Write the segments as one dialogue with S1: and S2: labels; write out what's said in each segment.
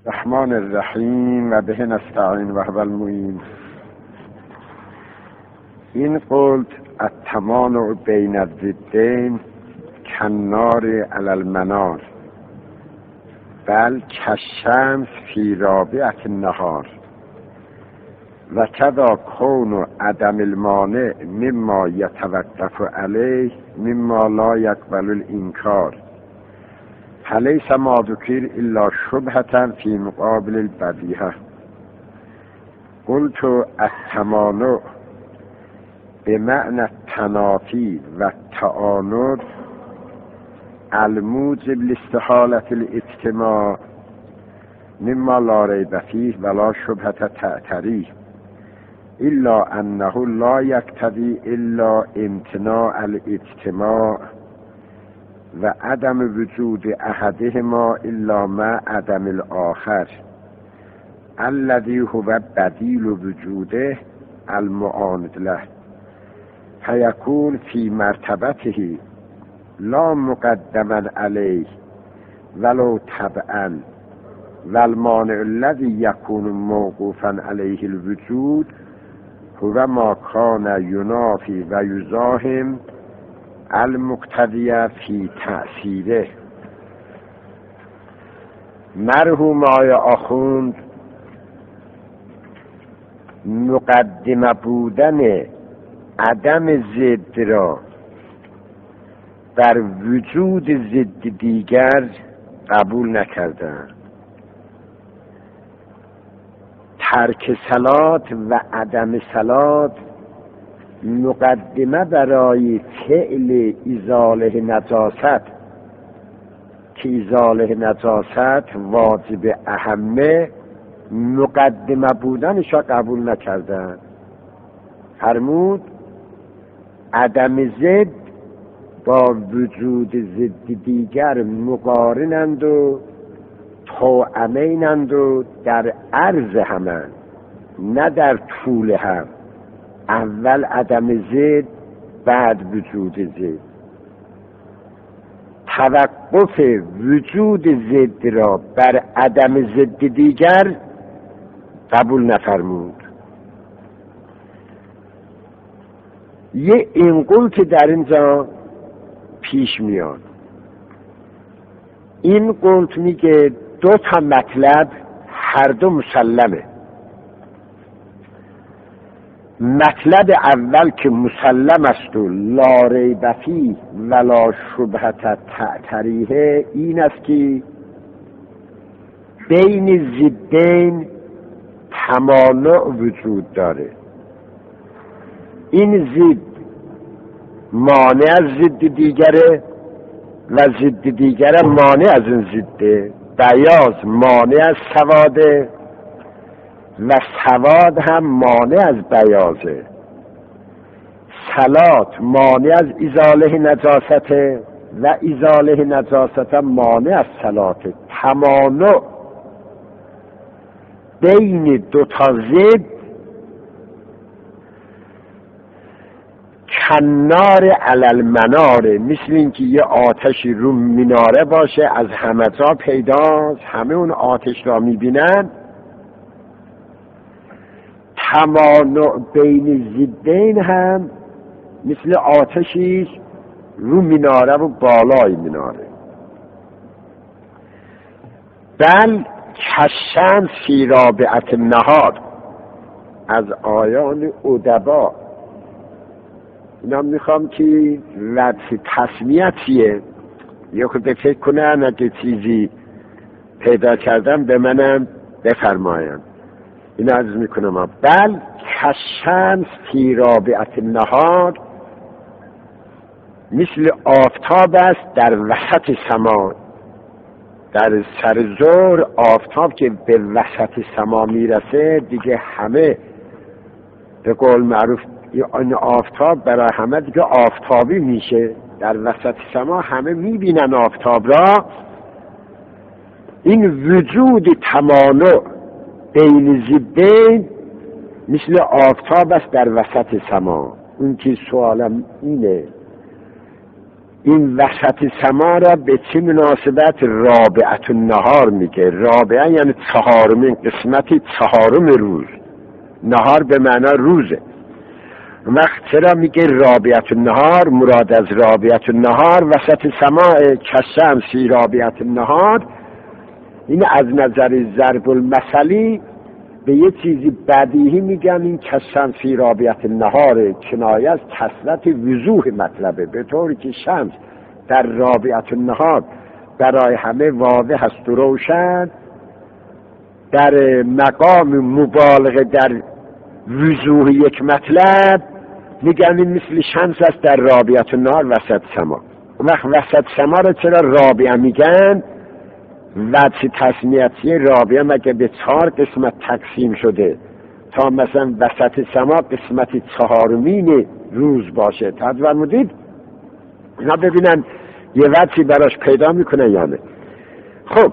S1: الرحمن الرحیم و به نستعین و هو المعین. این قلت التمانع بین الضدین کالنار علی المنار بل کالشمس فی رابعة النهار و کذا کون عدم المانع مما یتوقف علیه مما لا یقبل الانکار فلیس ما ذکر الا شبهة فی مقابل البدیهة. قلت التمانع بمعنى التنافی و التعاند الموجب لاستحالة الاجتماع مما لا ریب فیه ولا شبهة تعتریه الا انه لا یقتضی الا امتناع الاجتماع و عدم وجود احدهما الا مع عدم الاخر الذي هو بدیل وجوده المعاند له فیکون فی مرتبته لا مقدما علیه ولو طبعا والمانع الذي یکون موقوفا علیه الوجود هو ما کان ینافی و یزاحم المقتضی فی تأثیره. مرحوم آقای آخوند مقدمه بودن عدم ضد را بر وجود ضد دیگر قبول نکردند. ترک صلات و عدم صلات مقدمه برای فعل ازاله نجاست که ازاله نجاست واجب اهمه مقدمه بودنش را قبول نکردند. فرمود عدم ضد با وجود ضد دیگر مقارنند و توأمینند و در عرض همند نه در طول هم. اول عدم ضد بعد وجود ضد. توقف وجود ضد را بر عدم ضد دیگر قبول نفرمود. یه اینقلت در اینجا پیش میاد. این قلت میگه دو تا مطلب هر دو مسلمه. مطلب اول که مسلم است و لا ریب فیه ولا شبهة تعتریه این است که بین ضدین تمانع وجود داره. این ضد مانع از ضد دیگره و ضد دیگر مانع از این ضده. بیاض مانع از سواده و سواد هم مانع از بیاضه. صلات مانع از ازاله نجاسته و ازاله نجاست مانع از صلات. تمانع بین دو تا ضد کنار علی المنار، مثل اینکه یه آتشی رو مناره باشه از همه جا پیداست، همه اون آتش را میبینن. تمانع بین ضدین هم مثل آتشی رو مناره و بالای مناره. بل کالشمس فی رابعة النهار از آیان ادبا. اینا میخوام که لطف تسمیتیه یه خود فکر کنن اگه چیزی پیدا کردم به منم بفرمایم. اینا عرض میکنم بل کالشمس فی رابعة النهار مثل آفتاب است در وسط سما. در سر ظهر آفتاب که به وسط سما میرسه دیگه همه به قول معروف این آفتاب برای همه دیگه آفتابی میشه. در وسط سما همه میبینن آفتاب را. این وجود تمانع بین ضدین مثل آفتاب است در وسط سما. اون که سوالم اینه این وسط سما را به چه مناسبت رابعه النهار میگه؟ رابعه یعنی چهارمین قسمتی، چهارم روز. نهار به معنی روزه. وقت چرا میگه رابعه النهار؟ مراد از رابعه النهار وسط سماع کشمسی رابعه النهار. این از نظر ضرب المثلی به یه چیزی بدیهی میگن این کشمسی رابعه النهار کنایه از کثرت وضوح مطلبه، به طوری که شمس در رابعه النهار برای همه واضح است و روشن، در مقام مبالغه در وضوح یک مطلب میگن این مثل شمس است در رابعه النهار وسط سما. وقت وسط سما را چرا رابعه میگن؟ وجه تسمیتی رابعه مگه به 4 قسمت تقسیم شده تا مثلا وسط سما قسمت 4مین روز باشه؟ تصور مدید اینا ببینن یه وجهی براش پیدا میکنه یا نه. خب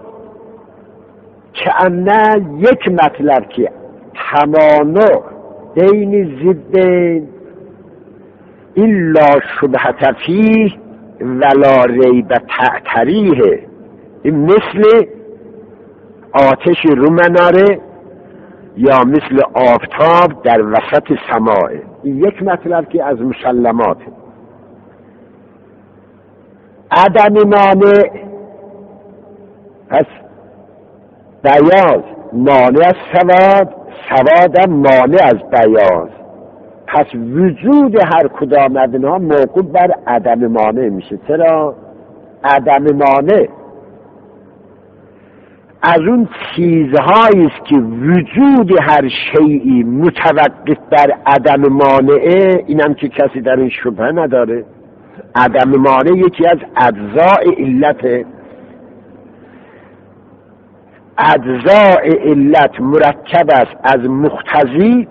S1: کأنه یک مطلب که تمانع بین ضدین این لا شبهة فیه ولا ریب تعتریه، این مثل آتش رو مناره یا مثل آفتاب در وسط سماع. این یک مطلب که از مسلماته. عدم مانع، پس بیاض مانع از سواد، سوادم مانع از بیاض. پس وجود هر کدام از اینها موقوف بر عدم مانع میشه. چرا؟ عدم مانع از اون چیزهایی است که وجود هر شیئی متوقف بر عدم مانعه، اینم که کسی در این شبهه نداره. عدم مانع یکی از اجزاء علته. اجزاء علت مرکب است از مقتضی،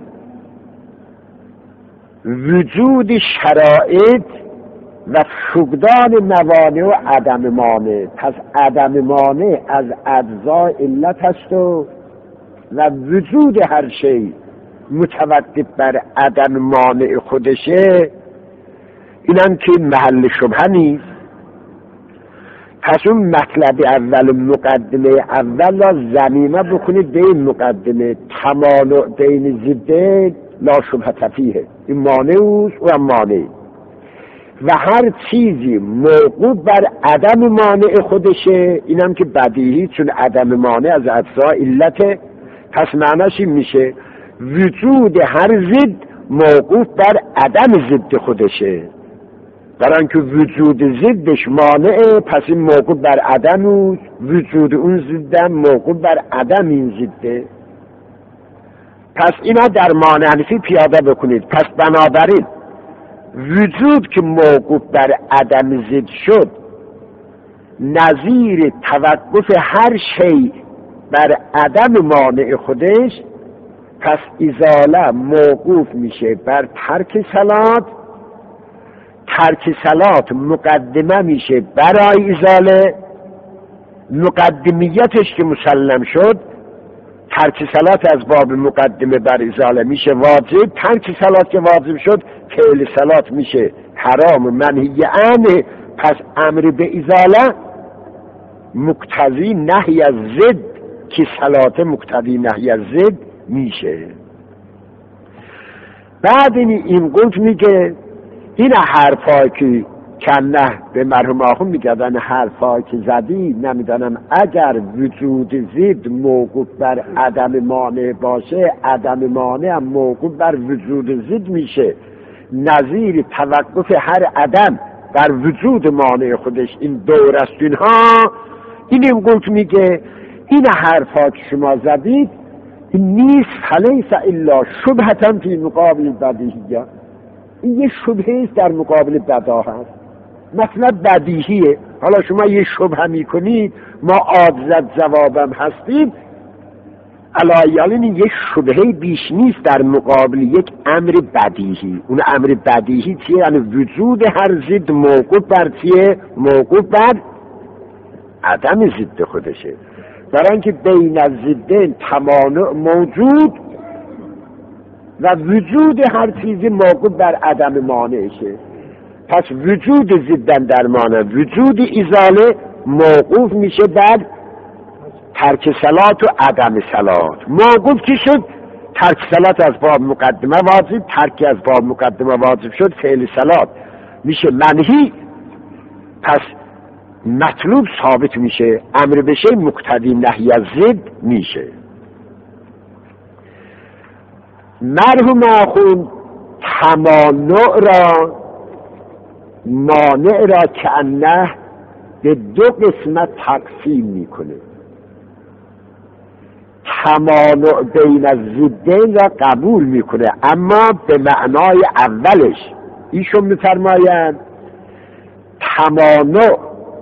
S1: وجود شرایط و فقدان موانع و عدم مانع. پس عدم مانع از اجزاء علت است و وجود هر شی متوقف بر عدم مانع خودشه، اینم که محل شبهه نیست. پس اون مطلب اول مقدمه اول را ضمیمه بکنید به این مقدمه تمانع بین ضدین لا شبهة فیه، این مانع اوست و مانع. و هر چیزی موقوف بر عدم مانع خودشه، اینم که بدیهی، چون عدم مانع از اجزاء علته. پس معناش این میشه وجود هر ضد موقوف بر عدم ضد خودشه. برای اینکه وجود ضدش مانعه، پس این موقوف بر عدم اوست، وجود اون ضدم موقوف بر عدم این ضده. پس اینا در مانعنفی پیاده بکنید. پس بنابراین وجود که موقوف بر عدم ضد شد، نظیر توقف هر شیء بر عدم مانع خودش، پس ازاله موقوف میشه بر ترک صلات. ترک صلات مقدمه میشه برای ازاله. مقدمیتش که مسلم شد، ترک صلات از باب مقدمه بر ازاله میشه واجب. ترک صلات که واجب شد، فعل صلات میشه حرام و منهی عنه. پس امر به ازاله مقتضی نهی از ضد، که صلات مقتضی نهی از ضد میشه. بعد این قلت میگه این حرفایی که کنه به مرحوم آخون میگردن، حرفایی که زدی نمیدانم اگر وجود ضد موقوف بر عدم مانع باشه، عدم مانع هم موقوف بر وجود ضد میشه، نظیر توقف هر عدم بر وجود مانع خودش. این دور است اینها. این قلت میگه این حرفا که شما زدید این نیست، فلیس الا شبهة فی مقابل بدیهیه. این یه شبهه است در مقابل بداهه است. مطلب بدیهیه. حالا شما یه شبهه میکنید، ما عاجز جوابم هستیم، علایالین یه شبهه بیش نیست در مقابل یک امر بدیهی. اون امر بدیهی چیه؟ یعنی وجود هر ضد موقوف بر چیه؟ موقوف بر عدم ضد خودشه. برای اینکه بین الضدین تمانع موجود و وجود هر چیزی موقوف بر عدم مانعشه. پس وجود ضدن درمانه، وجود ازاله موقوف میشه بر ترک صلات و عدم صلات. موقوف کی شد؟ ترک صلات از باب مقدمه واجب، ترک از باب مقدمه واجب شد، فعل صلات میشه منهی، پس مطلوب ثابت میشه، امر بشه مقتضی نهی از ضد میشه. مرحوم آخوند تمانع را مانع را که انه به دو قسمت تقسیم میکنه. تمانع بین الضدین را قبول میکنه، اما به معنای اولش. ایشون میفرمایند تمانع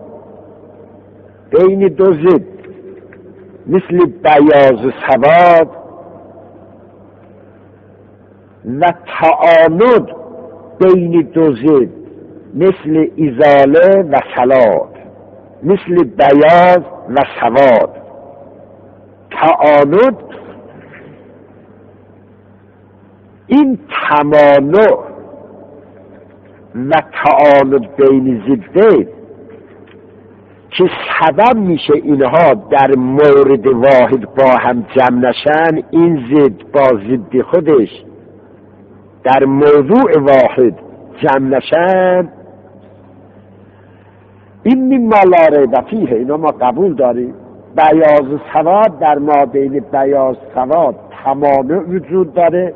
S1: بین دو ضد مثل بیاض و سواد و تعاند بین دو ضد مثل ازاله و صلات، مثل بیاض و سواد. تعاند این تمانع و تعاند بین ضدین که سبب میشه اینها در مورد واحد با هم جمع نشن، این ضد با ضد خودش در موضوع واحد جمع نشن، این مما لا ریب فیه، اینا ما قبول داریم. بیاض سواد در ما بین بیاض سواد تمانع وجود داره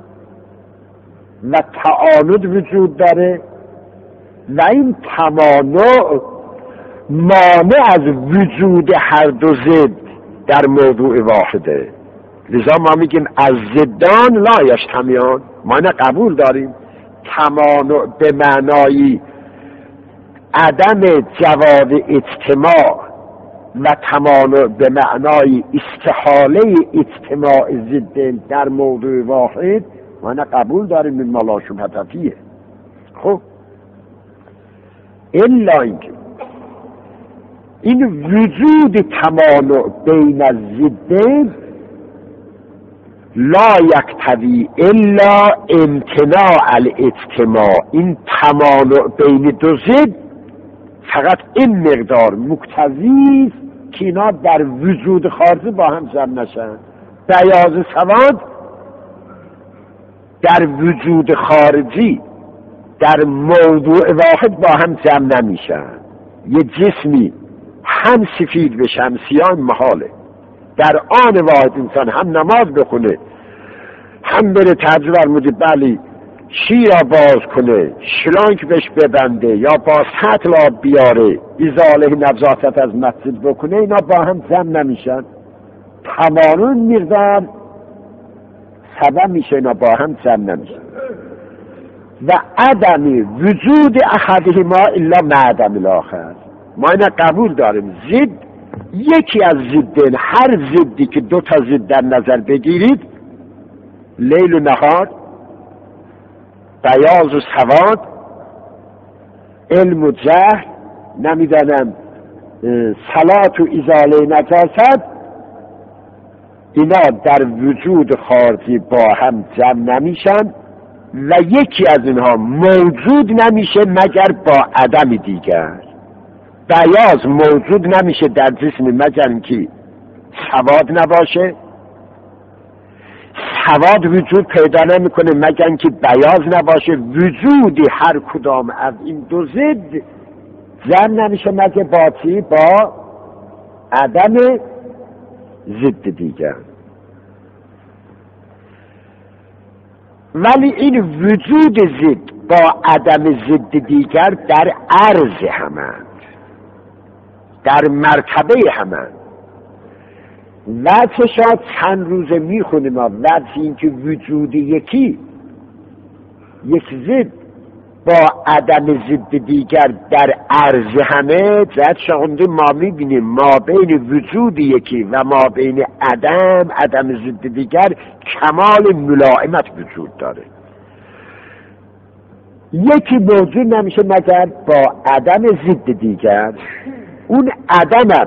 S1: و تعاند وجود داره و این تمانع مانع از وجود هر دو ضد در موضوع واحده. لذا ما میگیم از ضدان لا یجتمعان، ما نه قبول داریم. تمانع به معنای عدم جواز اجتماع و تمانع به معنای استحاله اجتماع ضدین در موضوع واحد، ما نه قبول داریم. من ما لا شبهة فیه. خب الا اینکه این وجود تمانع بین الضدین لا یقتضی الا امتناع الاجتماع. این تمانع بین دو ضد فقط این مقدار مقتضی است که اینا در وجود خارجی با هم جمع نشن. بیاض سواد در وجود خارجی در موضوع واحد با هم جمع نمیشن. یه جسمی هم سفید بشه هم سیاه محاله. در آن واحد انسان هم نماز بخونه، هم بره ترجمه فرموده بلی شیر را باز کنه، شلانک بهش ببنده یا با سطل آب بیاره، ازاله نظافت از مسجد بکنه، اینا با هم جمع نمیشن. تمانون میردن سبب میشه اینا با هم جمع نمیشن. و عدم وجود احدهما الا مع عدم الاخر. ما اینا قبول داریم. ضد یکی از ضدین، هر ضدی که دو تا ضد در نظر بگیرید، لیل و نهار، بیاض و سواد، علم و جهل، نمیدانم صلات و ازاله نجاست، اینا در وجود خارجی با هم جمع نمیشن و یکی از اینها موجود نمیشه مگر با عدم دیگر. بیاض موجود نمیشه در جسم مگر اینکه سواد نباشه، سواد وجود پیدا نمیکنه مگر اینکه بیاض نباشه. وجودی هر کدام از این دو ضد جمع نمیشه مگر با چی؟ با عدم ضد دیگر. ولی این وجود ضد با عدم ضد دیگر در عرض همند، در مرتبه همند. وجه شاید چند روزه میخونیم، وجه این که وجود یکی یک ضد با عدم ضد دیگر در عرض همه، جهت شاید ما میبینیم ما بین وجود یکی و ما بین عدم ضد دیگر کمال ملائمت وجود داره. یکی موجود نمیشه مگر با عدم ضد دیگر. اون عدم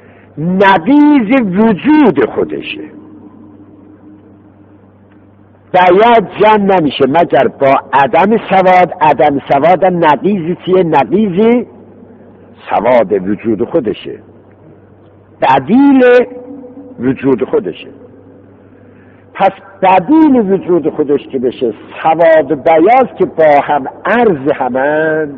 S1: نقیض وجود خودشه. بیاض جمع نمیشه مگر با عدم سواد. عدم سواد نقیضی چیه؟ نقیضی سواد وجود خودشه، بدیل وجود خودشه. پس بدیل وجود خودش که بشه سواد و بیاض که با هم عرض همند،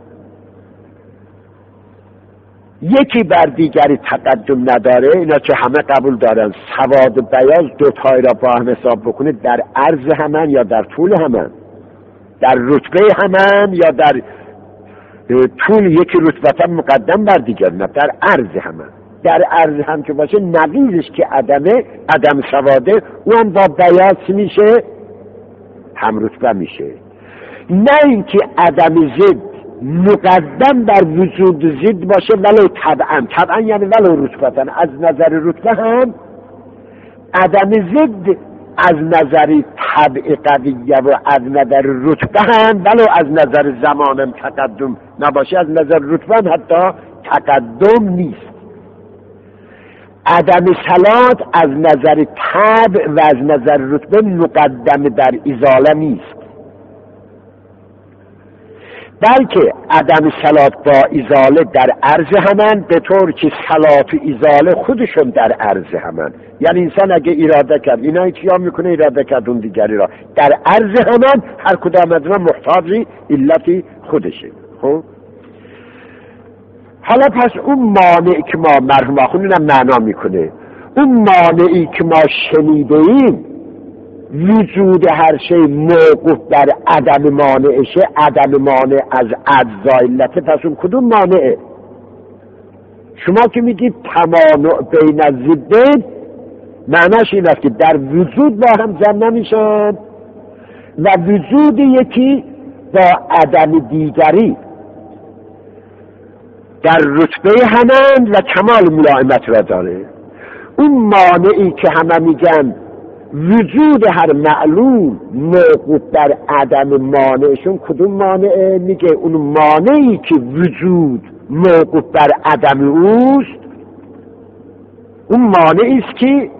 S1: یکی بر دیگری تقدم نداره، اینا که همه قبول دارن سواد و بیاض دوتای را با هم حساب بکنه در عرض همن یا در طول همن، در رتبه همن یا در طول یکی رتبتا مقدم بر دیگر، نه در عرض همن. در عرض هم که باشه نقیضش که عدم سواده، اون با بیاض میشه هم رتبه میشه. نه اینکه عدم ضد مقدم بر وجود ضد باشه ولو طبعا یعنی ولو رتبتا. از نظر رتبه هم عدم ضد از نظر طبع قویه و از نظر رتبه هم ولو از نظر زمان هم تقدم نباشه، از نظر رتبه هم حتی تقدم نیست. عدم صلات از نظر طبع و از نظر رتبه مقدم در ازاله نیست، بلکه عدم صلات با ازاله در عرض همن، به طور که صلات و ازاله خودشون در عرض همن. یعنی انسان اگه اراده کرد، اینا اتیام میکنه اراده کرد اون دیگری را در عرض همن، هر کدام از ما محتاجی علتی خودشه. خب حالا پس اون مانعی که ما مرحوم آخوندم معنا میکنه، اون مانعی که ما شنیده ایم وجود هر شی موقوف بر عدم مانعشه، عدم مانع از اجزای علته، پس اون کدوم مانعه؟ شما که میگید تمانع بین الضدین، معناش این است که در وجود با هم جمع نمیشن و وجود یکی با عدم دیگری در رتبه همند و کمال ملائمت را داره. اون مانعی که همه میگن وجود هر معلوم موقوف بر عدم مانعشون کدوم مانعه؟ میگه اون مانعی که وجود موقوف بر عدم اوست، اون مانعی است که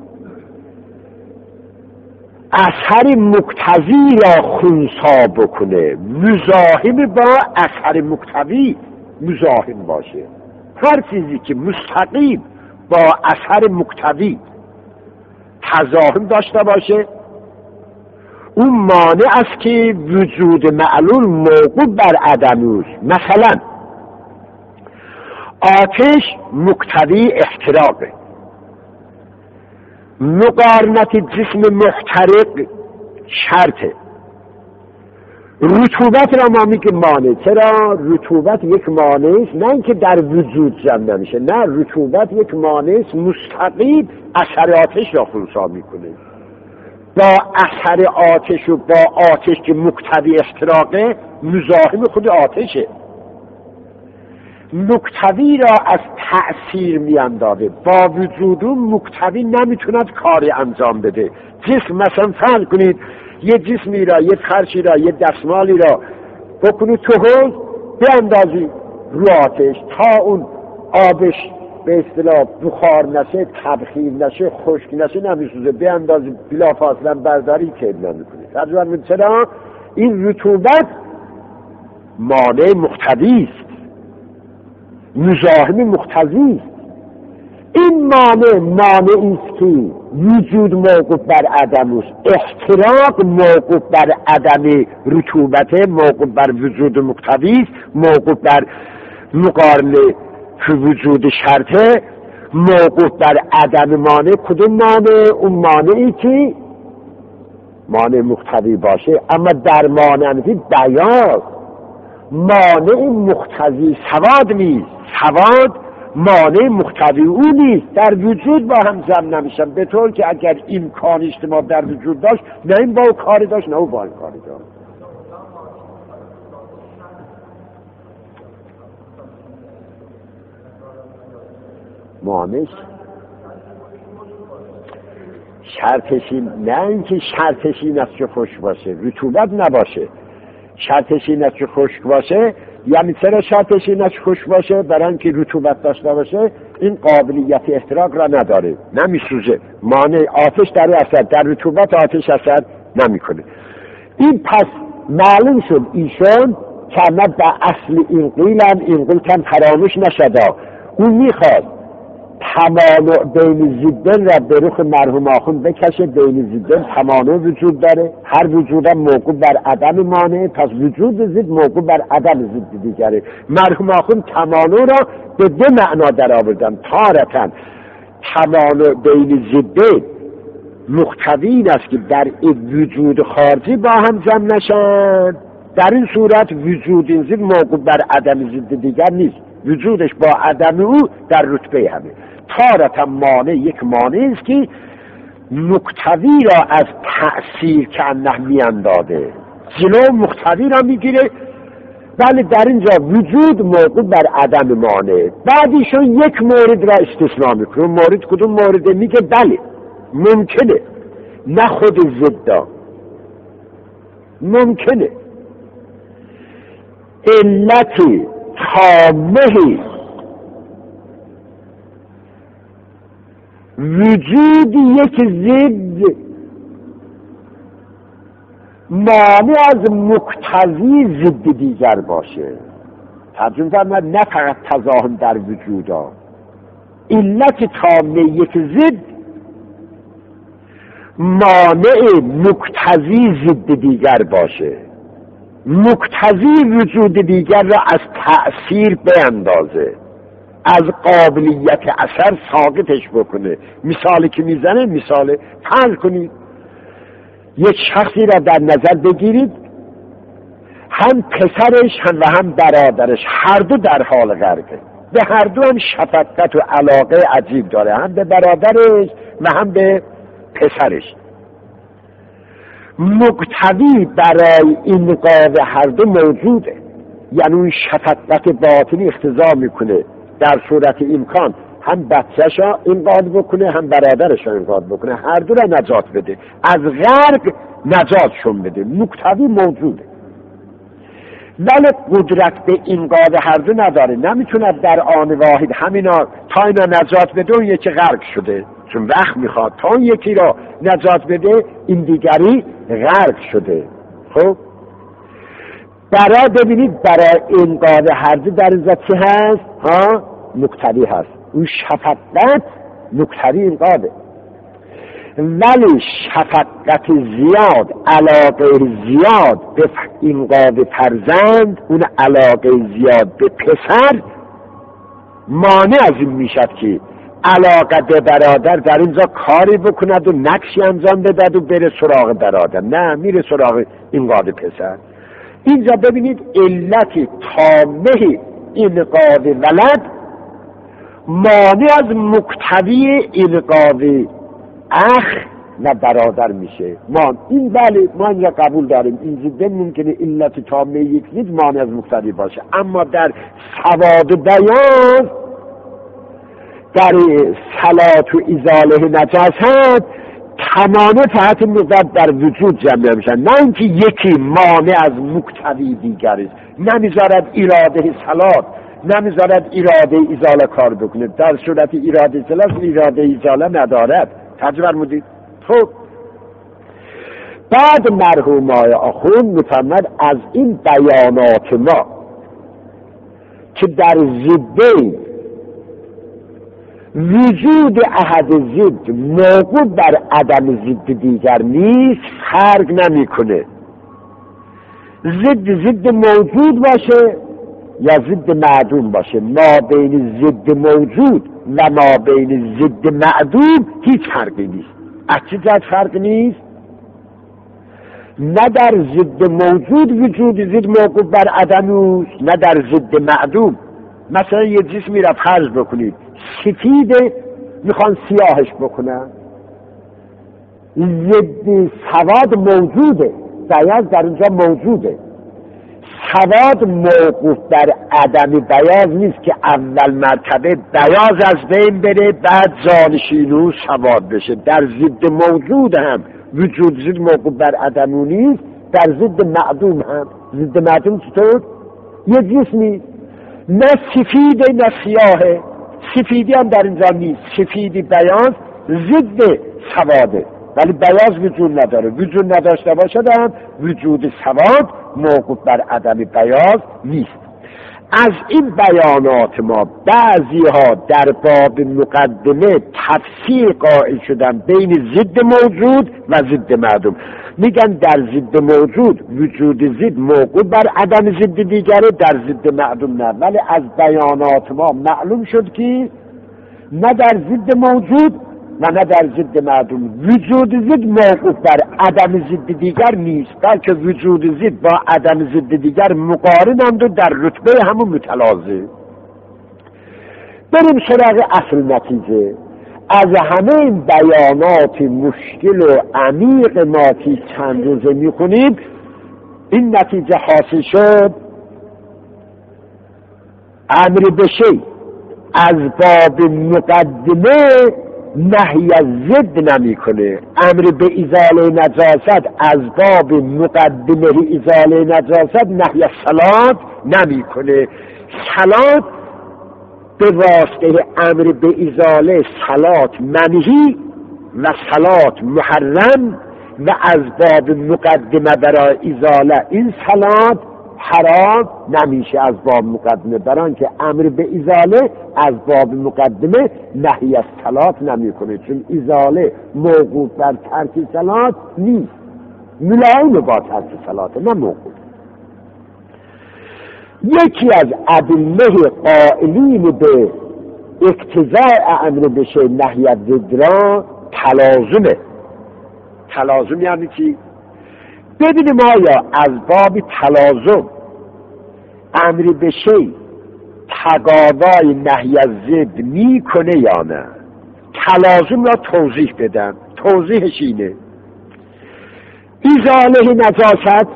S1: اثر مقتضی را خنثی بکنه، مزاحم با اثر مقتضی مزاحم باشه. هر چیزی که مستقیم با اثر مقتضی تزاحم داشته باشه، اون مانع است که وجود معلول موقوف بر عدم اوست. مثلا آتش مقتضی احتراقه، مقارنت جسم محترق شرطه. رطوبت را ما میگیم مانع. چرا؟ رطوبت یک مانع است، نه اینکه در وجود جمع نمیشه، نه، رطوبت یک مانع است مستقیم اثر آتش را خنثی میکنه. با اثر آتش و با آتش که مقتضی احتراقه مزاحم خود آتشه. مقتضی را از تأثیر میاندازه، با وجود اون مقتضی نمیتوند کاری انجام بده. جسم مثلا فرض کنید یه جسمی را، یه خرچی را، یه دستمالی را بکنید تو حوض بیاندازی رو آتش تا اون آبش به اصطلاح بخار نشه، تبخیر نشه، خشک نشه، نمیسوزه، بیاندازی بلا فاصله برداری که نمیکنید. ترجمه چرا؟ این رطوبت مانع مقتضی است، مزاحم مقتضی است. این مانع است که وجود موقوف بر عدم است، احتراق موقوف بر عدم رطوبت، موقوف بر وجود مقتضی است، موقوف بر مقارنه که وجود شرطه، موقوف بر عدم مانع. کدوم مانع؟ اون مانعی که مانع مقتضی باشه. اما در مانع بیاض مانع مقتضی سواد نیست، سواد مانع مقتضی او نیست، در وجود با هم جمع نمیشن، به طور که اگر امکان اجتماع در وجود داشت، نه این با او کاری داشت نه او با این کاری داشت. مانعش شرطش این، نه اینکه شرطش این است که خشک باشه، رطوبت نباشه. شرطش این است که خشک باشه. یعنی چرا شرطش این است که خشک باشه؟ برای اینکه رطوبت داشته باشه این قابلیت احتراق را نداره، نمیسوزه. مانع آتش در اثر، در رطوبت آتش اثر نمیکنه. این پس معلوم شد ایشون که نه به اصل این قیل کم فراموش نشده. اون میخواد تمانع بین ضدن را به رخ مرحوم آخوند بکشه. بین ضدن تمانع وجود داره، هر وجود هم موقوف بر عدم مانع، پس وجود ضد موقوف بر عدم ضد دیگره. مرحوم آخوند تمانع را به دو معنا در آوردن. تارتاً تمانع بین ضدن مقتضی این است که در این وجود خارجی با هم جمع نشن. در این صورت وجود این ضد موقوف بر عدم ضد دیگر نیست، وجودش با عدم او در رتبه همه. تارتا مانع یک مانع است که مقتضی را از تأثیر که انه میاندازه، جلو مقتضی را میگیره. بله در اینجا وجود موقوف بر عدم مانع. بعدیشون یک مورد را استثناء میکنه. مورد کدوم مورده؟ میگه بله ممکنه، نه خود ضدا، ممکنه علت تامه وجود یک ضد مانع از مقتضی ضد دیگر باشه. ترجمه فرماید نه فقط تضاهم در وجودا، علت تامه یک ضد مانع مقتضی ضد دیگر باشه، مقتضی وجود دیگر را از تأثیر بیندازه، از قابلیت اثر ساقطش بکنه. مثالی که میزنه، مثال فرض کنید یک شخصی را در نظر بگیرید، هم پسرش هم و هم برادرش هر دو در حال غرقه، به هر دو هم شفقت و علاقه عجیب داره، هم به برادرش و هم به پسرش. مقتضی برای انقاذ هر دو موجوده، یعنی اون شفقت باطنی اقتضا میکنه در صورت امکان هم بچه‌ش را انقاذ بکنه هم برادرش را انقاذ بکنه، هر دو را نجات بده، از غرق نجاتشون بده. مقتضی موجوده ولی قدرت به انقاذ هر دو نداره. نمیتونه در آن واحد همینا تا اینا نجات بده اون یکی غرق شده، چون وقت میخواد تا اون یکی را نجات بده این دیگری غرق شده. خب برای ببینید برای انقاذ هر دو در اینجا چی هست؟ مقتضی هست. اون شفقت مقتضی انقاذه، ولی شفقت زیاد، علاقه زیاد به انقاذ فرزند، اون علاقه زیاد به پسر مانع از این میشد که علاقه به برادر در اینجا کاری بکند و نقشی انجام بدهد و بره سراغ برادر، نه میره سراغ انقاذ پسر. اینجا ببینید علت تامه انقاذ ولد مانع از مقتضی انقاذ اخ و برادر میشه. ما این بله ما این را قبول داریم، این ضد ممکنه علت تامه یک ضد مانع از مقتضی باشه، اما در سواد بیان در صلات و ازاله نجاست تمامه فقط مقدار در وجود جمع میشن، نه اینکه یکی مانع از مقتضی دیگر است. نمیذارد اراده صلات، نمیذارد اراده ازاله کار بکنه. در صورت اراده صلات اراده ازاله ندارد. ترجمه فرمودید. خب بعد مرحوم آخوند میفرماد از این بیانات ما که در ضدین وجود احد ضد موقوف بر عدم ضد دیگر نیست فرق نمیکنه. ضد موجود باشه یا ضد معدوم باشه، ما بین ضد موجود و ما بین ضد معدوم هیچ فرقی نیست. از چه جهت فرق نیست؟ نه در ضد موجود وجود ضد موقوف بر عدم اوست، نه در ضد معدوم. مثلا یه جسمی را فرض بکنید سفیده میخوان سیاهش بکنن، ضد سواد موجوده، بیاض در اونجا موجوده. سواد موقوف بر عدم بیاض نیست که اول مرتبه بیاض از بین بره بعد جانشینو سواد بشه. در ضد موجود هم وجود ضد موقوف بر عدم نیست، در ضد معدوم هم. ضد معدوم چطور؟ یه جسمی نه سفیده نه سیاهه، سفیدی هم در اینجا نیست، سفیدی بیاض ضد سواده، ولی بیاض وجود نداره. وجود نداشته باشد هم وجود سواد موقوف بر عدم بیاض نیست. از این بیانات ما بعضی ها در باب مقدمه تفسیر قائل شدن بین ضد موجود و ضد معدوم. میگن در ضد موجود وجود ضد موقوف بر عدم ضد دیگره، در ضد معدوم نه. ولی از بیانات ما معلوم شد که نه در ضد موجود و نه در ضد معدوم وجود ضد موقوف بر عدم ضد دیگر نیست، بلکه وجود ضد با عدم ضد دیگر مقارنند و در رتبه همون متلازم. بریم سراغ اصل نتیجه. از همه این بیانات مشکل و عمیق ما که چند روزه میخونیم این نتیجه حاصل شد: امر به شیء از باب مقدمه نهی از ضد نمی کنه. امر به ازاله نجاست از باب مقدمه ازاله نجاست نهی از صلات نمی کنه. صلات به واسطه امر به ازاله صلات منهی و صلات محرم و از باب مقدمه برای ازاله این صلات حرام نمیشه از باب مقدمه، برای که امر به ازاله از باب مقدمه نهی از صلات نمیکنه، چون ازاله موقوف بر ترک صلات نیست، ملایم با ترک صلات نه موقوف. یکی از ادله قائلین به اقتضاء امر به شیء نهی از ضد را تلازمه. تلازم یعنی چی؟ ببینیم آیا از باب تلازم امر به شیء تقاضای نهی از ضد میکنه یا نه؟ تلازم را توضیح بدم. توضیحش اینه: ازاله نجاست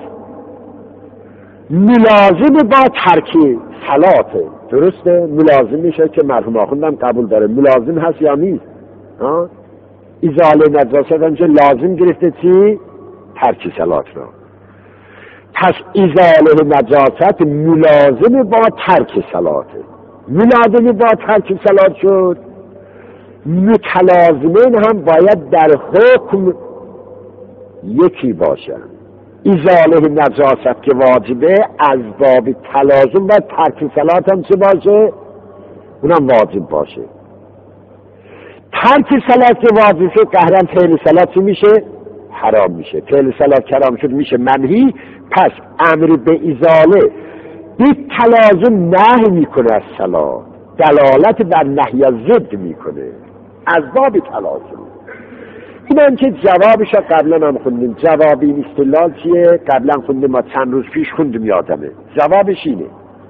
S1: ملازم با ترک صلاته، درسته؟ ملازم میشه که مرحوم آخوندم قبول داره. ملازم هست یا نیست؟ ازاله نجاست همچه لازم گرفته چی؟ ترک صلات را. پس ازاله نجاست ملازم با ترک صلاته. ملازم با ترک صلات شد، متلازمین هم باید در حکم یکی باشن. ازاله نجاست که واجبه از باب تلازم و ترک صلات هم چه باشه؟ اونم واجب باشه. ترک صلات که واجب شد قهرن فعل صلات چی میشه؟ حرام میشه. فعل صلات حرام شد میشه منهی. پس امر به ازاله به تلازم نهی میکنه از صلات، دلالت بر نهی از ضد میکنه از باب تلازم. اینم که جوابش قبلا هم خوندیم. جواب این استدلال چیه؟ قبلا خوندیم، ما چند روز پیش خوندیم یادمه. جوابش اینه: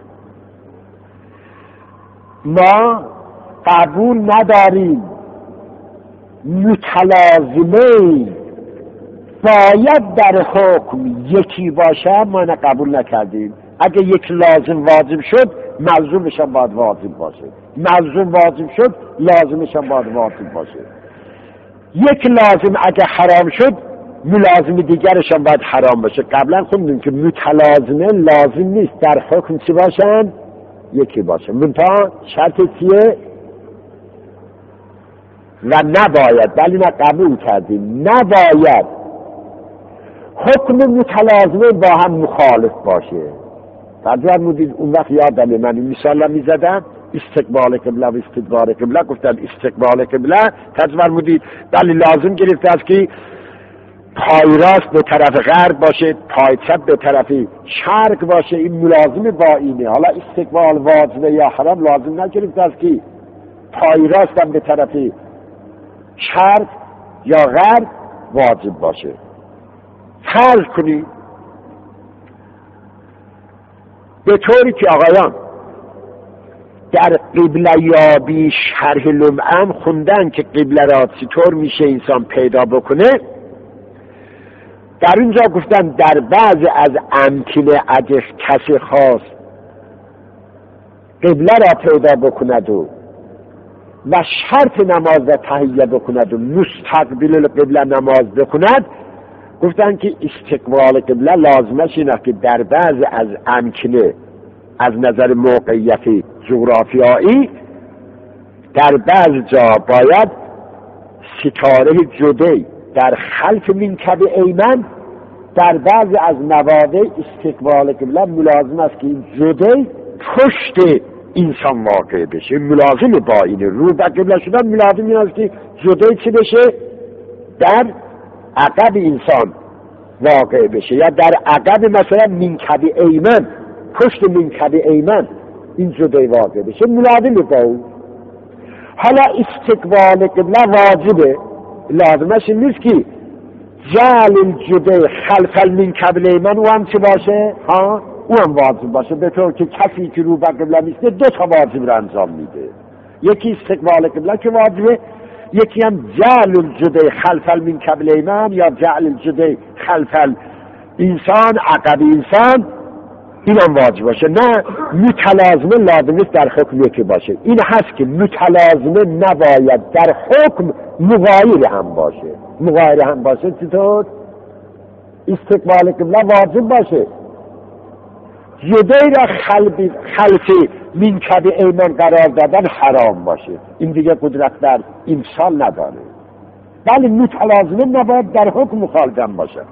S1: ما قبول نداریم متلازمه باید در حکم یکی باشه، ما نه قبول نکردیم. اگه یک لازم واجب شد ملزومش هم باید واجب باشه، ملزوم واجب شد لازمش هم باید واجب باشه. یک لازم اگه حرام شد ملازم دیگرش هم باید حرام باشه. قبلا خوندیم که متلازمه لازم نیست در حکم چی باشن؟ یکی باشه. منتها شرط چیه؟ و نباید، ولی ما قبول کردیم نباید حکم متلازمه با هم مخالف باشه. فرض مدید اون وقت یادمه من این مثال می زدم، استقبال قبله و استدبار قبله. گفتم استقبال قبله تصور مدید ولی لازم گرفته است که پای راست به طرف غرب باشه، پای چپ به طرف شرق باشه. این ملازم با اینه. حالا استقبال واجبه یا حرام لازم نگرفته است که پای راست هم به طرف شرق یا غرب واجب باشه. فرض کنی به طوری که آقایان در قبله یابی شرح لمعم خوندن که قبله را چطور میشه انسان پیدا بکنه، در اونجا گفتن در بعض از امکنه اگه کسی خواست قبله را پیدا بکند و شرط نماز را تهیه بکند و مستقبل القبله نماز بکند، گفتن که استقبال قبله لازمش اینه که در بعض از امکنه از نظر موقعیت جغرافیایی در بعض جا باید ستاره جدی در خلف منکب ایمن در بعضی از مواضع استقبال قبله ملازم است که این جده پشت انسان واقع بشه، ملازم با اینه. رو به قبله شدن ملازم این است که جده چی بشه؟ در عقب انسان واقع بشه، یا در عقب مثلا منکب ایمن، پشت منکب ایمن این جده واقع بشه، ملازم با اون. حالا استقبال قبله واجبه، لازمش نیست که جعل الجده خلف المنکب الایمن او هم چه باشه؟ او هم واجب باشه، به طور که کسی که رو به قبله نیسته دو تا واجب رو انجام میده، یکی استقبال قبله که واجبه، یکی هم جعل الجده خلف المنکب الایمن یا جعل الجده خلف الانسان، عقب انسان، این هم واجب باشه. نه متلازمه لازمه در حکم یکی باشه، این هست که متلازمه نباید در حکم مغایر هم باشه. مغایر هم باشه چطور؟ استقبال قبله واجب باشه، جده را خلف منکب ایمن قرار دادن حرام باشه، این دیگه قدرت در امثال نداره. ولی متلازمه نباید در حکم مخالفم باشه.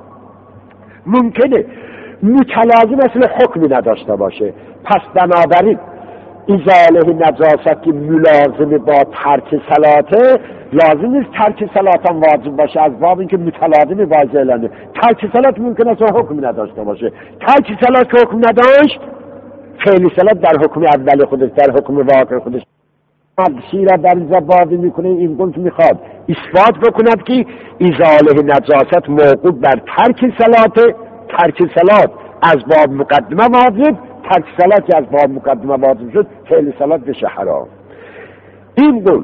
S1: ممکنه متلازم اصل حکمی نداشته باشه، پس بنابراین ازاله نجاست که ملازم با ترک صلاته، لازم نیست ترک صلات هم واجب باشه، از باب اینکه متلازم واجب. ترک صلات ممکن است حکمی نداشته باشه، ترک صلات که حکم نداشت، فعل صلات در حکم اول خودش، در حکم واقع خودش شیره در اینجا بازی میکنه. این گفت میخواد اثبات بکند که ازاله نجاست موقوف بر ترک صلات، ترک صلات از باب مقدمه واجب، ترک صلات که از باب مقدمه واجب شد فعل صلات بشه حرام. این بود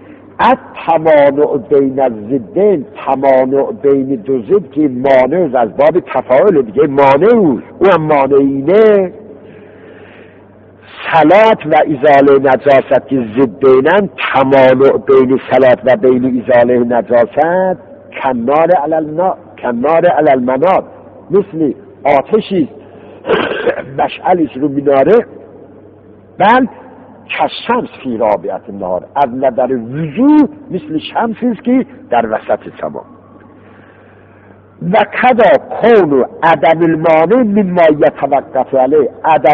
S1: التمانع بین الضدین، تمانع بین دو ضد که مانع از باب تفاعل دیگه، مانع او هم مانعینه. صلات و ازاله نجاست که ضدینن، تمانع بین صلات و بین ازاله نجاست کنار علی المنار، مثل آتشی مشعلش رو میناره، بل کشمس فی رابعه النهار، از نظر وضوع مثل شمسی است که در وسط سما. و کدا کون عدم المانع مما یتوقف علیه،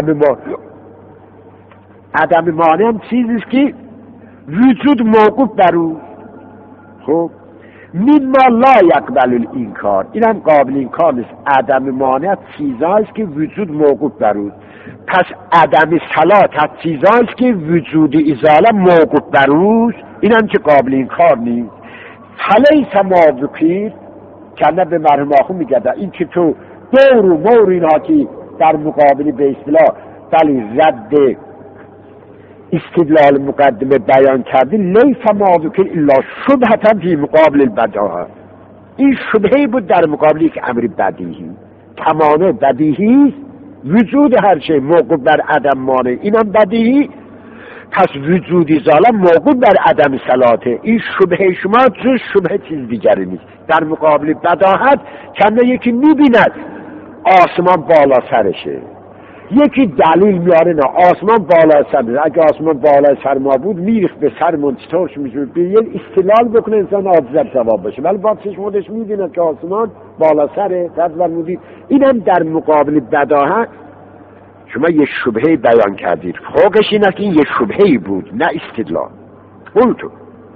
S1: عدم مانع هم چیزی است که وجود موقوف بر او. خب مما لا یقبل الانکار، این هم قابل انکار نیست. عدم مانع چیزاییست که وجود موقوف بر او، پس عدم صلات چیزاییست که وجود ازاله موقوف بر اوست، این هم که قابل انکار نیست. فلیس ما ذکر کنه به مرحوم آخو میگده این که تو دور و مور اینها که در مقابل به اصطلاح ولی رد استدلال مقدمه بیان کردی، لیس ما ذکر الا شبهتا فی مقابل البداهه، این شبهی بود در مقابل یک امر بدیهی. تمانع بدیهی، وجود هر شی موقوف بر عدم مانع، اینم بدیهی، پس وجود ظالم موقوف بر عدم صلاته. این شبهه شما جز شبهه چیز دیگری نیست. در مقابل بداهت کنه یکی میبیند آسمان بالا سرشه، یکی دلیل میاره نه آسمان بالا سر، اگه آسمان بالا سر ما بود میریخت به سرمون چطورش میشود، به یه استدلال بکنه انسان عاجز جواب بشه، ولی با چشمش میبینه که آسمان بالا سره فرمودید. اینم در مقابل بداهت شما یه شبهه بیان کردید، فوقش این است که این یه شبهه بود نه استدلال. قلتو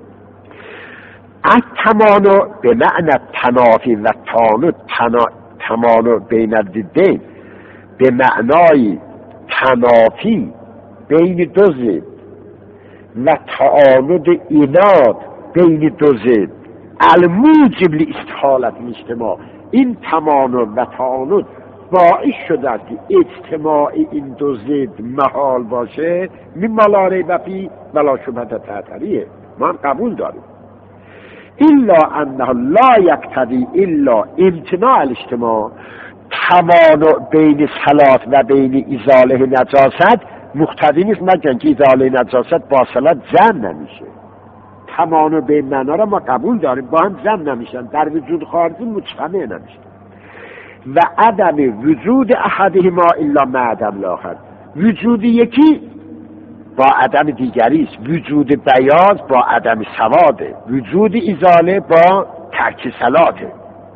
S1: التمانع به معنی تنافی و تمانع بین الضدین، به معنای تنافی بین دو ضد و تعاند ایناد بین دو ضد الموجب لاستحالة الاجتماع، این تمانع و تعاند باعث شده که اجتماع این دو ضد محال باشه. مما لا ریب فیه ولا شبهة تعتریه، ما هم قبول داریم. الا انه لا یقتضی الا امتناع الاجتماع، تمانع بین صلات و بین ازاله نجاست مقتضی نیست مگر که ازاله نجاست با صلات جمع نمیشه. تمانع بین معنا را ما قبول داریم، با هم جمع نمیشن، در وجود خارجی مجتمع نمیشه. و عدم وجود احدهما الا مع عدم الاخر، وجود یکی با عدم دیگری است. وجود بیاض با عدم سواده، وجود ازاله با ترک صلاته.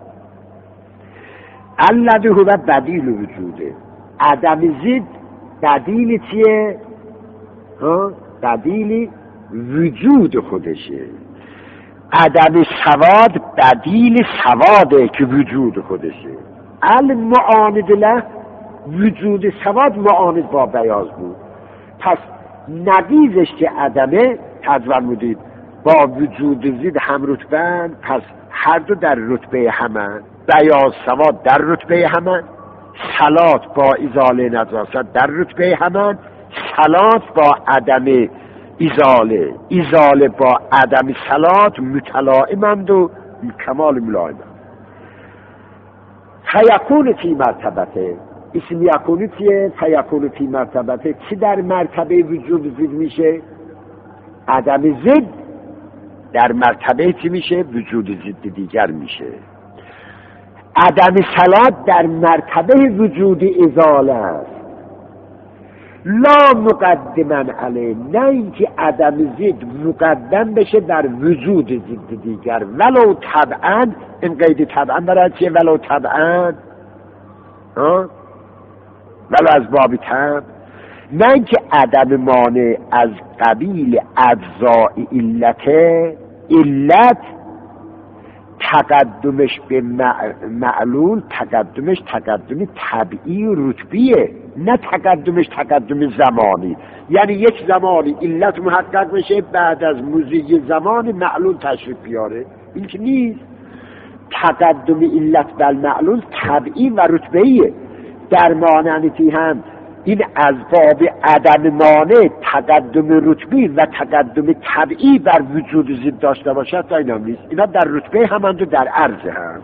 S1: الذی هو بدیل وجوده. عدم ضد بدیل چیه؟ بدیل وجود خودشه. عدم سواد بدیل سواده که وجود خودشه. المعاند له وجود سواد معاند با بیاض بود. پس نبیزش که عدمه تجربه با وجود زید هم رتبه، پس هر دو در رتبه همن. بیاض سواد در رتبه همن، صلات با ازاله نجاست در رتبه همن، صلات با عدم ازاله، ازاله با عدم صلات متلائمند و کمال ملائمند. فیکون فی مرتبته، اسم یکونی چیه؟ فیکون فی مرتبته، چی در مرتبه وجود زید میشه؟ عدم زد در مرتبه چی میشه؟ وجود زد دیگر میشه. عدم صلات در مرتبه وجود ازاله است. لا مقدما علیه، نه اینکه عدم زد مقدم بشه در وجود زد دیگر، ولو طبعا. این قید طبعا برای چیه؟ ولو طبعا، ولو از باب طبع. نه اینکه عدم مانع از قبیل اجزاء علت تقدمش به معلول، تقدمش تقدم طبعی و رتبیه، نه تقدمش تقدم زمانی. یعنی یک زمانی علت محقق بشه، بعد از مضی زمان معلول تشریف بیاره. این که نیست. تقدم علت بر معلول طبعی و رتبیه. در مانعتی هم این از باب عدم مانع تقدم رتبی و تقدم طبعی بر وجود ضد داشته باشد تا اینا نیست. اینا در رتبه همند و در عرض هم.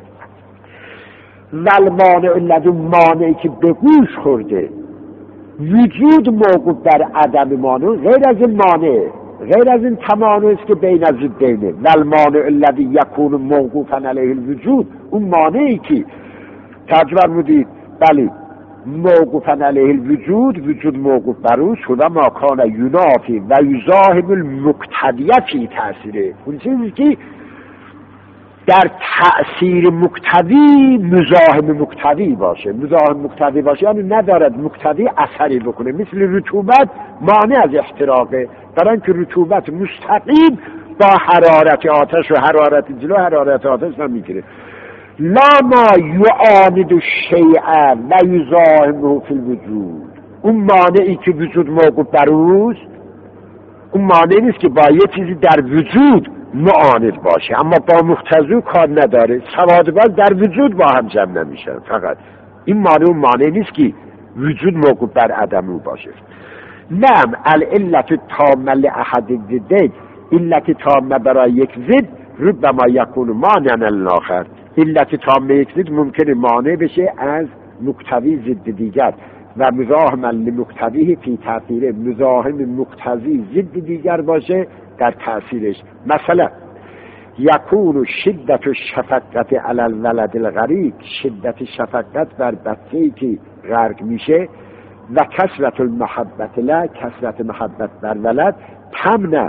S1: ول مانع الذی، مانعی که به گوش خورده وجود موقوف بر عدم مانع، غیر از این مانع، غیر از این تمانع است که بین ضدینه. ول مانع الذی یکون موقوفا علیه الوجود، اون مانعی که ترجمه بودید بله موقوفا علیه الوجود، وجود موقوف بر او شده ما کان ینافی و یزاحم المقتدیه فی تأثیره. اون چیزی که در تأثیر مقتدی مزاحم مقتدی باشه. مزاحم مقتدی باشه یعنی ندارد مقتدی اثری بکنه. مثل رطوبت مانع از احتراقه، برای اینکه رطوبت مستقیم با حرارت آتش و حرارت جلو حرارت آتش نمیگیره. لا ما یعاند الشیء و یزاحمه فی الوجود، اون مانعی که وجود موقوف بر اوست، اون مانع نیست که با یه چیزی در وجود معاند باشه اما با مقتضی کار نداره. سواد باز در وجود با هم جمع نمیشن. فقط این مانع اون مانع نیست که وجود موقوف بر عدم او باشه. نعم العلت التامه لاحد الضدین، علت تامه برای یک ضد ربما یکون مانعا للآخر. علت تامه یک ضد ممکنه مانع بشه از مقتضی ضد دیگر و مزاحم لمقتضیه فی تأثیره، مزاحم مقتضی ضد دیگر باشه در تأثیرش. مثلا یکون شدت الشفقت علی الولد الغریق، شدت شفقت بر بچه‌ای که غرق میشه، و کثرت المحبت له، کثرت محبت بر ولد، تمنع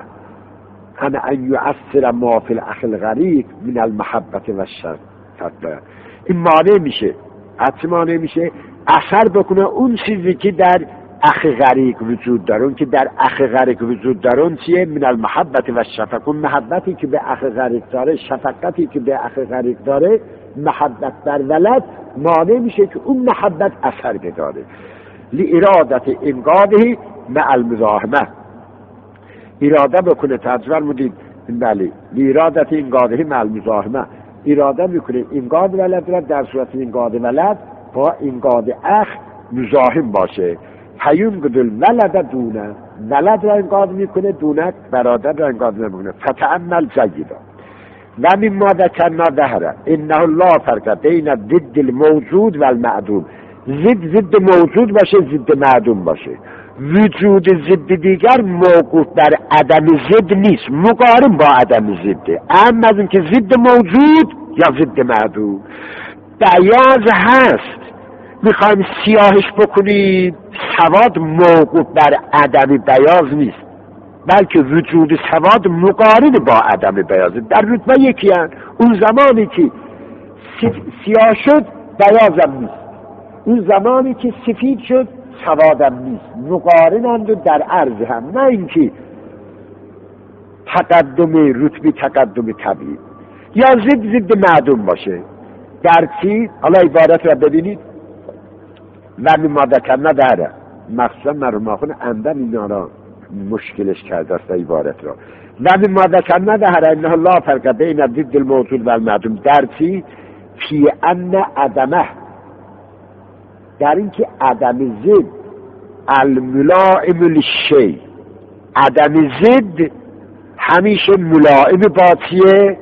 S1: ان یؤثر ما فی الاخ الغریق من المحبت و الشفقت. این مانع میشه. حتی مانع میشه اثر بکنه اون چیزی که در اخ غریق وجود داره. اون که در اخ غریق وجود داره اون چیه؟ من المحبت و الشفقت. اون محبتی که به اخ غریق داره، شفقتی که به اخ غریق داره، محبت بر ولد، مانع میشه که اون محبت اثر بداره. لارادت انقاذه مع المزاحمه، اراده بکنه. ترجمه مدید بله، لارادت انقاذه مع المزاحمه، اراده میکنه انقاذ ولد را در صورت انقاذ ولد با انقاذ اخ مزاحم باشه. فینقذ الولد دونه، ولد را انقاذ میکنه، دونه برادر را انقاذ نمیکنه. فتأمل جیدا و مما ذکرنا ظهر انه لا فرق بین ضد الموجود و المعدوم. ضد موجود باشه، ضد معدوم باشه. وجود ضد دیگر موقوف بر عدم ضد نیست، مقارن با عدم ضده. اما از اینکه ضد موجود یا ضد معدوم بیاض هست، میخوایم سیاهش بکنید، سواد موقوف بر عدم بیاض نیست، بلکه وجود سواد مقارن با عدم بیاض. در رتبه یکی هست. اون زمانی که سیاه شد بیازم نیست، اون زمانی که سفید شد سوادم نیست. مقارنند و در عرض هم، نه اینکه تقدم رتبی تقدم طبیعی یا ضد معدوم باشه. در چی؟ حالا عبارت را ببینید. و ماده کنه داره مخصوصا مرماخون اندن اینا را مشکلش کرده است عبارت را. و ماده کنه داره انه لا فرق بین ضد الموجود و المعدوم. در چی؟ فی ان عدمه، در این که عدم ضد الملائم للشیء، عدم ضد همیشه ملائم باطیه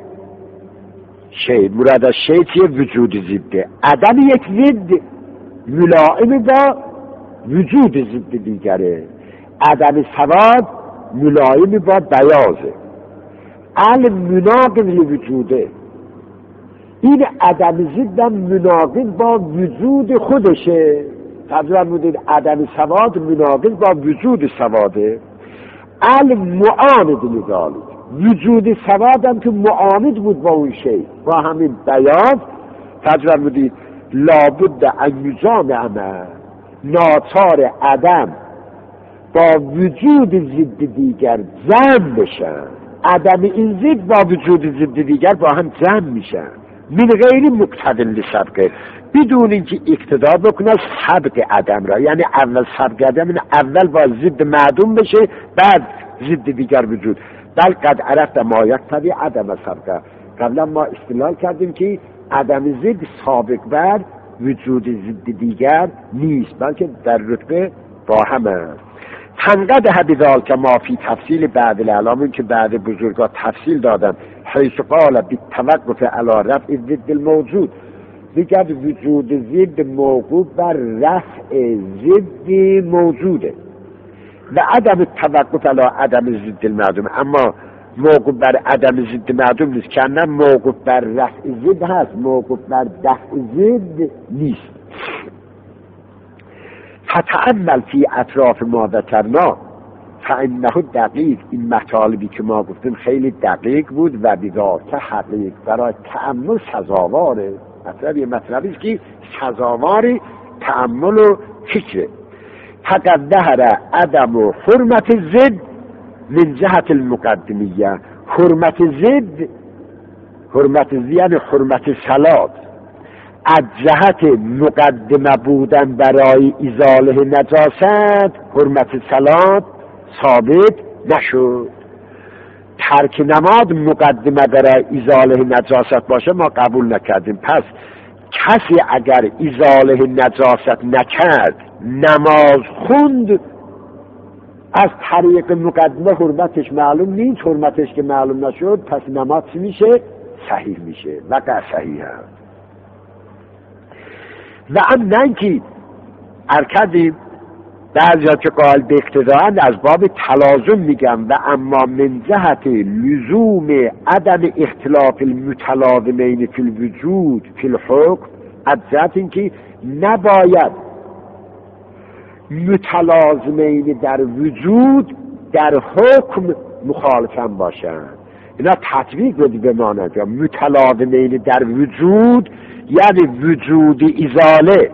S1: شیء، مراد از شیء چیه؟ وجود ضده. عدم یک ضد ملائم با وجود ضد دیگره. عدم سواد ملائم با بیازه. المناقض لوجوده، این عدم ضدم مناقض با وجود خودشه. تجربه بودید عدم سواد مناقض با وجود سواده. المعاند لذالک، وجود سوادم که معاند بود با اون شی، با همین بیاض. تجربه بودید لابد ان یجامع، ناچار عدم با وجود ضد دیگر جمع بشن. عدم این ضد با وجود ضد دیگر با هم جمع میشن. من غیر مقتضی لسبقه، بدون اینکه اقتدا بکنه سبق عدم را، یعنی اول سبق عدم، این اول با ضد معدوم بشه بعد ضد دیگر وجود. بل قد عرفت ما یقتضی عدم سبقه، قبلا ما استدلال کردیم که عدم ضد سابق بر وجود ضد دیگر نیست، بلکه در رتبه با هم است. تنقد حدیثال که ما فی تفصیل بعد العلامون که بعد بزرگا تفصیل دادن، حیث قال بالتوقف علی رفع ضد الموجود، دیگر وجود ضد موقوف بر رفع ضد موجوده و عدم توقف علی عدم ضد المعدوم، اما موقوف بر عدم ضد معدوم نیست، که نه موقوف بر رفع ضد هست، موقوف بر دفع ضد نیست. فتأمل فی اطراف ما ذکرنا فانه دقیق، این مطالبی که ما گفتیم خیلی دقیق بود و بذات حقیق برای تأمل سزاواره. یه مطلبی که سزاوار تأمل و فکره. فقد ظهر عدم و حرمت ضد من جهت المقدمیه، حرمت ضد، حرمت ضد یعنی حرمت صلات، از جهت مقدمه بودن برای ازاله نجاست حرمت صلات ثابت نشد. ترک نماز مقدمه برای ازاله نجاست باشه ما قبول نکردیم. پس کسی اگر ازاله نجاست نکرد نماز خوند، از طریق مقدمه حرمتش معلوم نیست، حرمتش که معلوم نشد پس نماز چی میشه؟ صحیح میشه. وقع صحیح هست. و امنن که ارکدیم بعضی ها که قائل به اقتداءند از باب تلازم میگم، و اما من جهت لزوم عدم اختلاف المتلازمین فی الوجود فی الحکم، از جهت اینکه نباید متلازمین در وجود در حکم مخالفن باشند. اینا تطبیق بدی بماند، یا متلازمین در وجود یعنی وجود ازاله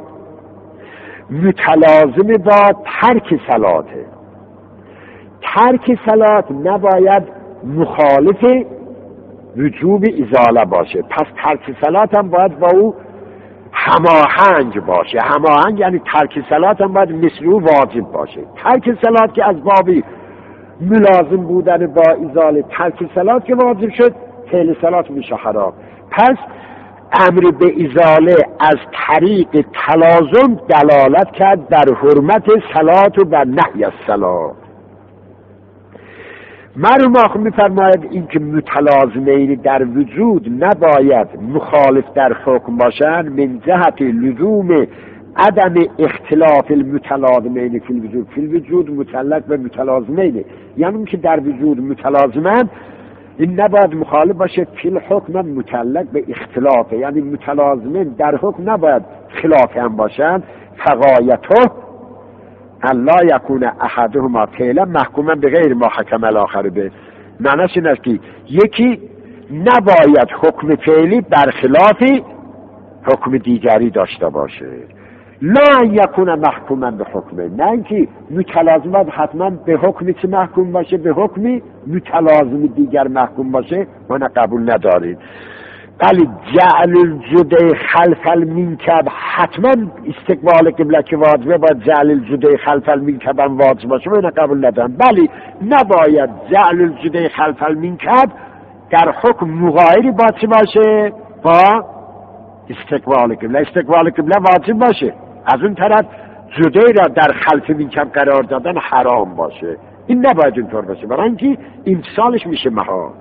S1: متلازم با ترک صلاته. ترک صلات نباید مخالف وجوب ازاله باشه، پس ترک صلات هم باید با او هماهنگ باشه. هماهنگ یعنی ترک صلات هم باید مثل او واجب باشه. ترک صلات که از بابی ملازم بودن با ازاله، ترک صلات که واجب شد فعل صلات میشه حرام. پس امر به ازاله از طریق تلازم دلالت کرد بر حرمت صلات و بر نهی از صلات. مرحوم آخر می‌فرماید این که متلازمین در وجود نباید مخالف در حکم باشند من جهت لزوم عدم اختلاف المتلازمین فی الوجود. فی الوجود متعلق به متلازمین، یعنی اون که در وجود متلازمن این نباید مخالف باشه. فی الحکم متعلق به اختلافه، یعنی متلازمین در حکم نباید خلاف هم باشند. فغایته الله یکون احدهما فعلا محکوما به غیر ما حکم الاخر به. معنیش این است که یکی نباید حکم فعلی برخلاف حکم دیگری داشته باشه. لا ان یکون محکوما به حکمه، نه اینکه متلازمات حتما به حکمی که محکوم باشه به حکمی متلازم دیگر محکوم باشه ما قبول نداریم. ولی جعل الجدی خلف المنکب، حتما استقبال قبله که واجبه باید جعل الجدی خلف المنکب هم واجب باشه ما قبول نداریم. ولی نباید جعل الجدی خلف المنکب در حکم مغایری باشه با استقبال قبله. استقبال قبله واجب باشه، از اون طرف جدی را در خلف منکب قرار دادن حرام باشه. این نباید اینطور باشه، برای اینکه امثالش میشه محال.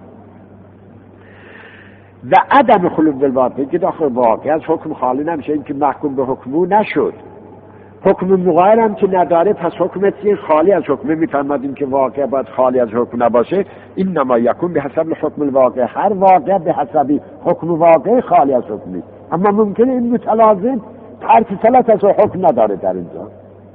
S1: و عدم خلو بالواقع که داخل واقع از حکم خالی نمیشه، این که محکوم به حکمو نشد. حکم مغایر هم که نداره، پس حکمت خالی از حکمه. میفرمادیم که واقع باید خالی از حکم نباشه. این نما یکون به حسب حکم الواقع، هر واقع به حسبی حکم واقع خالی از حکمی. اما ممکنه این متلازم ترک صلات از حکم نداره، در اینجا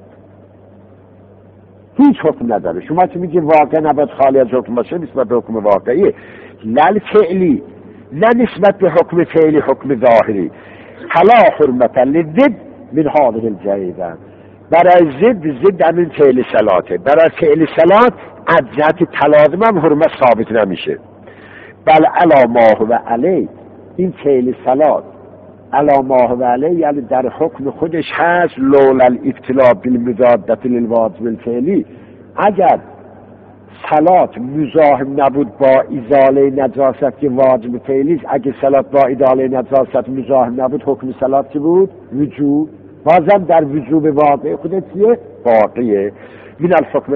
S1: هیچ حکم نداره. شما چه میگی واقع نباید خالی از حکم باشه نسبت به حکم واقعی، لل فعلی، نه نسبت به حکم فعلی حکم ظاهری. فلا حرمت للضد من هذه الجریده، برای ضد همین فعل صلاته. برای فعل صلات از جهت تلازم هم حرمت ثابت نمیشه. بل علی ما هو علی، این فعل صلات علی ما هو علی یعنی در حکم خودش هست. لولا الابتلاء بالمضادة للواجب الفعلی، اگر صلات مزاحم نبود با ازاله نجاست که واجب فعلی است، اگه صلات با ازاله نجاست مزاحم نبود حکم صلات چی بود؟ وجوب. بازم در وجوب واقعی خودت چیه؟ واقعیه. من الحکم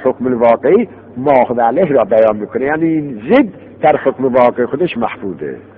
S1: الواقعی ما هو علیه را بیان میکنه، یعنی این ضد در حکم واقعی خودش محفوظه.